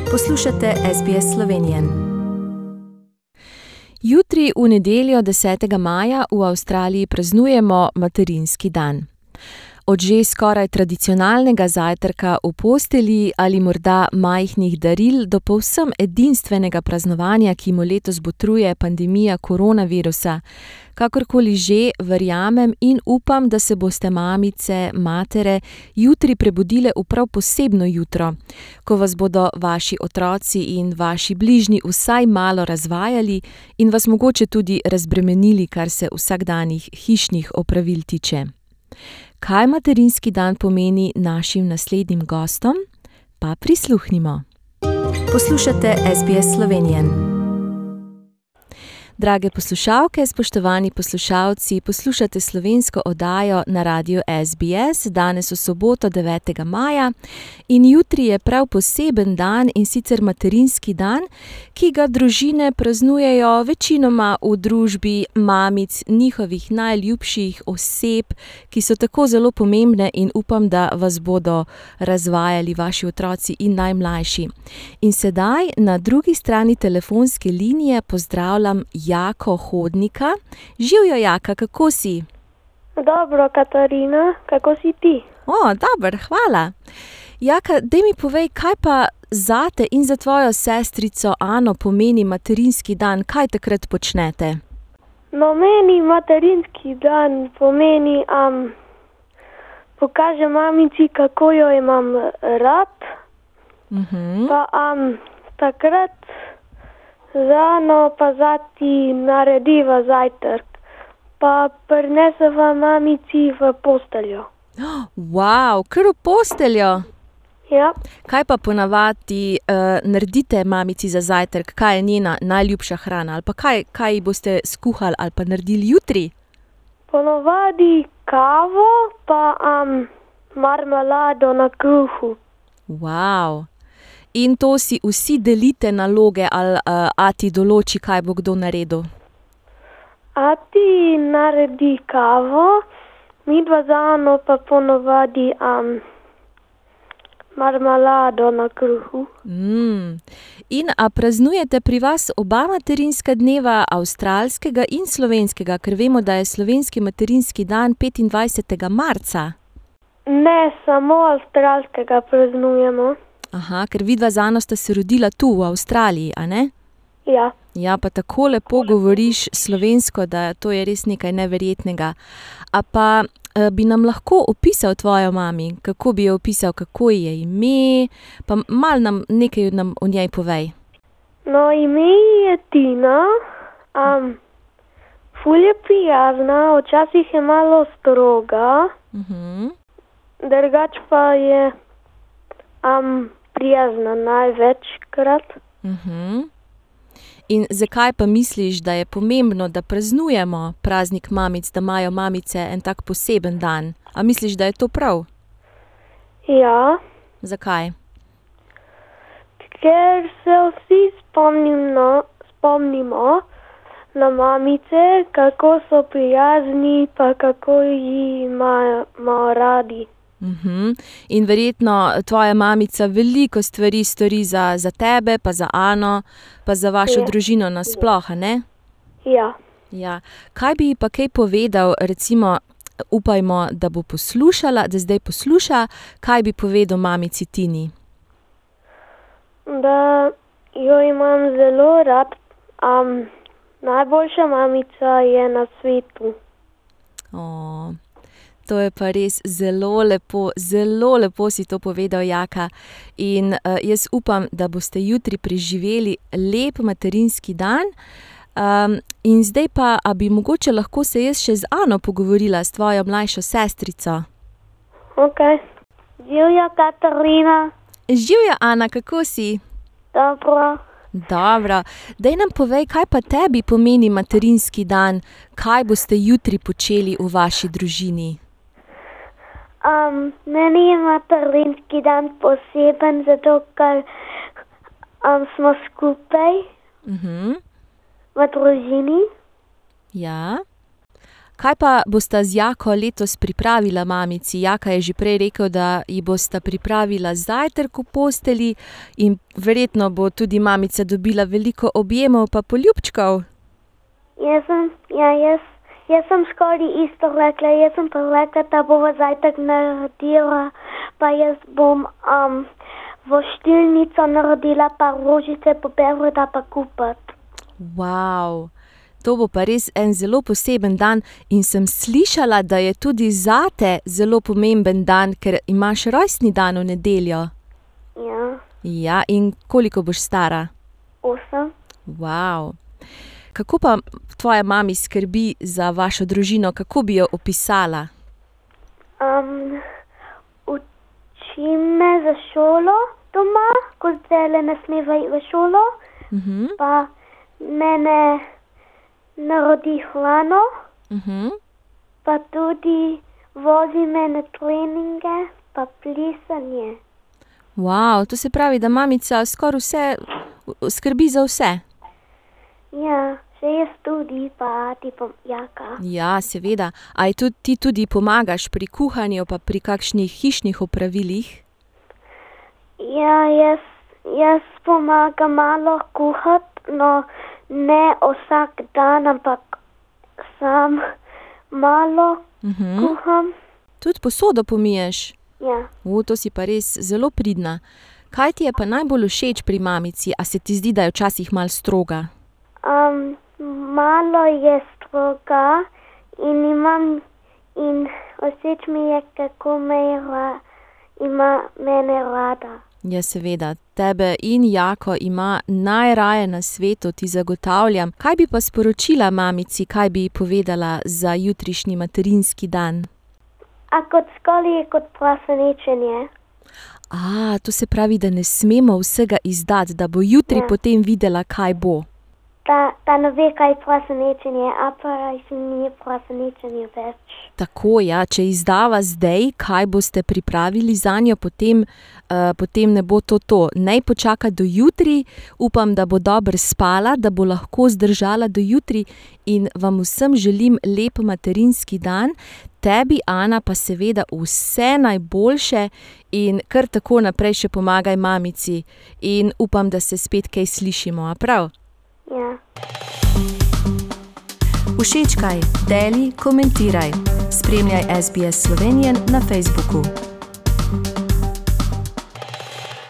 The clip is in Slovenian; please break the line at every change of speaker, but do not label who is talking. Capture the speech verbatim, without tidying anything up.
Poslušate S B S Slovenije. Jutri v nedeljo desetega maja v Avstraliji praznujemo materinski dan. Od že skoraj tradicionalnega zajtrka v postelji ali morda majhnih daril do povsem edinstvenega praznovanja, ki mu letos botruje pandemija koronavirusa. Kakorkoli že, verjamem in upam, da se boste mamice, matere jutri prebudile v prav posebno jutro, ko vas bodo vaši otroci in vaši bližnji vsaj malo razvajali in vas mogoče tudi razbremenili, kar se vsakdanjih hišnih opravil tiče. Kaj materinski dan pomeni našim naslednjim gostom? Pa prisluhnimo. Poslušate S B S Slovenije. Drage poslušalke, spoštovani poslušalci, poslušate slovensko oddajo na radiu S B S, danes v soboto devetega maja in jutri je prav poseben dan, in sicer materinski dan, ki ga družine praznujejo večinoma v družbi mamic, njihovih najljubših oseb, ki so tako zelo pomembne in upam, da vas bodo razvajali vaši otroci in najmlajši. In sedaj na drugi strani telefonske linije pozdravljam Jako Hodnika. Živjo, Jaka, kako si?
Dobro, Katarina, kako si ti?
O, dobro, hvala. Jaka, daj mi povej, kaj pa zate in za tvojo sestrico Ano pomeni materinski dan? Kaj takrat počnete?
No, meni materinski dan pomeni, um, pokaže mamici, kako jo imam rad,
Uh-huh.
pa um, takrat rano pa zati narediva zajtrk, pa prineseva mamici v posteljo.
Wow, kar v posteljo!
Ja,
Kaj pa ponavadi uh, naredite mamici za zajtrk? Kaj je njena najljubša hrana? Ali pa kaj, kaj ji boste skuhali ali pa naredili jutri?
ponovadi kavo, pa um, marmelado na kruhu.
Wow. In to si vsi delite naloge ali uh, ati določi, kaj bo kdo naredil?
Ati naredi kavo, midva z Ano pa ponovadi um, marmelado na kruhu.
Mm. In a praznujete pri vas oba materinska dneva, avstralskega in slovenskega, ker vemo, da je slovenski materinski dan petindvajsetega marca.
Ne, samo avstralskega praznujemo.
Aha, ker vidva z Ano sta se rodila tu v Avstraliji, a ne?
Ja,
Ja, pa tako lepo govoriš slovensko, da to je res nekaj neverjetnega. A pa eh, bi nam lahko opisal tvojo mami? Kako bi jo opisal, kako ji je ime? Pa malo nam nekaj nam o njej povej.
no ime ji je Tina, um, ful je prijazna, včasih je malo stroga,
Uh-huh.
drugač pa je um, prijazna največkrat.
Uh-huh. In zakaj pa misliš, da je pomembno, da praznujemo praznik mamic, da imajo mamice en tak poseben dan? A misliš, da je to prav?
Ja,
Zakaj?
ker se vsi spomnimo, spomnimo na mamice, kako so prijazni, pa kako jih imamo radi.
Uh-huh. In verjetno tvoja mamica veliko stvari stori za, za tebe, pa za Ano, pa za vašo
Ja.
družino nasploh, a ne?
Ja,
Ja. Kaj bi ji pa kaj povedal, recimo, upajmo, da bo poslušala, da zdaj posluša, kaj bi povedal mamici Tini?
da jo imam zelo rad. Um, najboljša mamica je na svetu.
O, to je pa res zelo lepo, zelo lepo si to povedal, Jaka. In uh, jaz upam, da boste jutri preživeli lep materinski dan. Um, in zdaj pa, a bi mogoče lahko se jaz še z Ano pogovorila, s tvojo mlajšo sestrico?
Ok. Živjo, Katarina.
Živjo, Ana, kako si?
Dobro.
Dobro. Daj nam povej, kaj pa tebi pomeni materinski dan? Kaj boste jutri počeli v vaši družini?
Um, meni je materinski dan poseben, zato ker um, smo skupaj
Uh-huh.
v družini.
Ja. Kaj pa bosta z Jako letos pripravila mamici? Jaka je že prej rekel, da ji bosta pripravila zajtrk v postelji in verjetno bo tudi mamica dobila veliko objemov pa poljubčkov.
Jaz sem, ja, jaz, jaz sem skoraj isto rekla. Jaz sem pa rekla, da bova zajtrk naredila, pa jaz bom um, voštilnico naredila, pa rožice poberla, da pa kupati.
Wow, to bo pa res en zelo poseben dan in sem slišala, da je tudi zate zelo pomemben dan, ker imaš rojstni dan v nedeljo.
Ja,
Ja, in koliko boš stara?
osem.
Wow. Kako pa tvoja mami skrbi za vašo družino? Kako bi jo opisala?
Um, uči me za šolo doma, ko zdaj ne smeva iti v šolo,
Mhm,
pa mene narodi hrano,
mhm.
pa tudi vozi me na treninge, pa plisanje.
Wow, to se pravi, da mamica skoraj vse skrbi za vse.
Ja, še jaz tudi, pa ti pa Jaka.
Ja, seveda. A je tudi, ti tudi pomagaš pri kuhanju pa pri kakšnih hišnih opravilih?
Ja, jaz, jaz pomagam malo kuhati, no ne vsak dan, ampak sam malo
Mhm.
kuham.
Tudi posodo pomiješ?
Ja,
U, to si pa res zelo pridna. Kaj ti je pa najbolj všeč pri mamici? A se ti zdi, da je včasih malo stroga?
um, malo je stroga in imam in všeč mi je, kako me je ra, ima mene rada.
Ja, seveda. Tebe in Jako ima najraje na svetu, ti zagotavljam. Kaj bi pa sporočila mamici, kaj bi ji povedala za jutrišnji materinski dan?
A kot skoli je kot presenečenje.
A, to se pravi, da ne smemo vsega izdati, da bo jutri
Ja.
potem videla, kaj bo.
Da, da ne ve, kaj je presenečenje, a pa še ni presenečenje več.
Tako, ja, če izdava zdaj, kaj boste pripravili zanjo, potem, uh, potem ne bo to to. Naj počaka do jutri, upam, da bo dobro spala, da bo lahko zdržala do jutri in vam vsem želim lep materinski dan. Tebi, Ana, pa seveda vse najboljše in kar tako naprej še pomagaj mamici. In upam, da se spet kaj slišimo, a prav?
Ja.
Všečkaj, deli, komentiraj. Spremljaj S B S Slovenijo na Facebooku.